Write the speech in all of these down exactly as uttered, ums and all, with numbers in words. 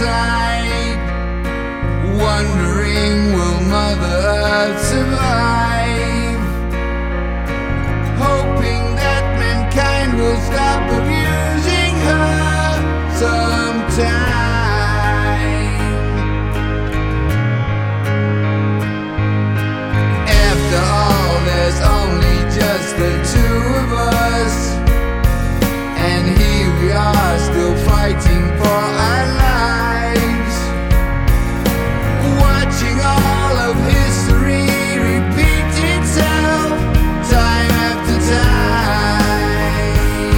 outside, wondering will Mother Earth survive, hoping that mankind will stop abusing her sometime. After all, there's only just the two of us, and here we are still fighting for our lives, watching all of history repeat itself time after time.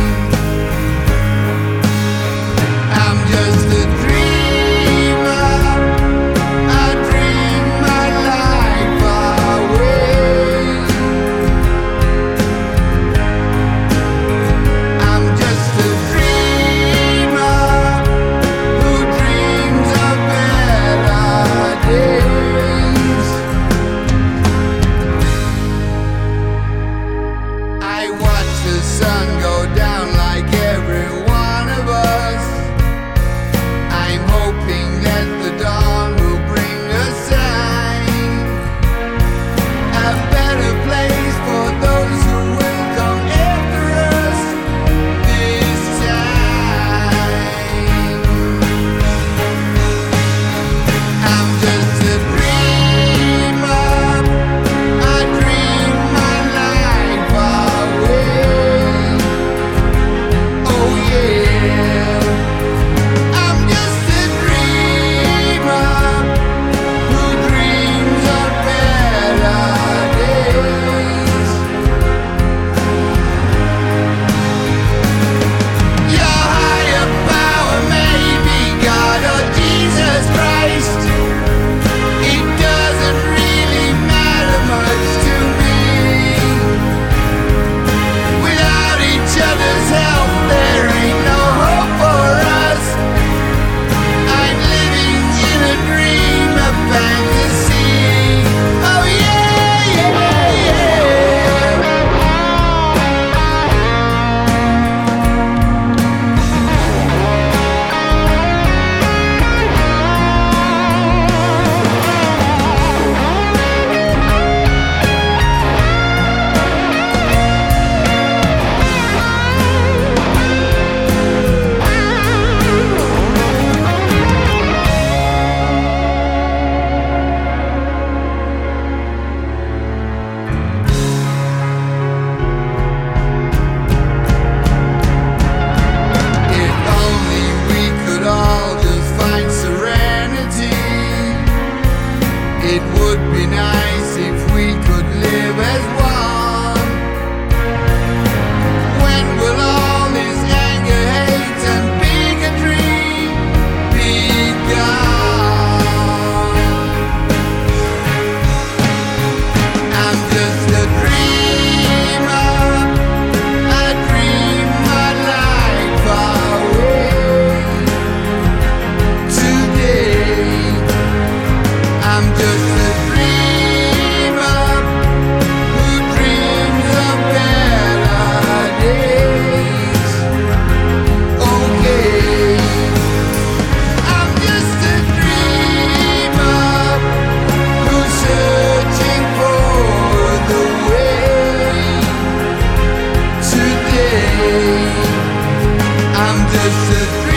I'm just a dreamer, I dream my life away. I'm just a dreamer who dreams of better days. I watch the sun go down like every one of us. I'm hoping that the dawn will bring a sign, a better place for those who will come after us this time. I'm just a dreamer, I dream my life away. Oh yeah, I'm just a dreamer who dreams of better days. Your higher power may be God or Jesus Christ. It doesn't really matter much to me. Without each other's help, there ain't no hope for us. I'm living in a dream of fantasy. Oh yeah, yeah, yeah. If only we could all just find serenity. It would be nice if we could live as one. When will all this anger, hate, and bigotry be gone? I'm just a dreamer, I dream my life away. Today, I'm just a dreamer who dreams of better days. Okay, I'm just a dreamer who's searching for the way. Today, I'm just a dreamer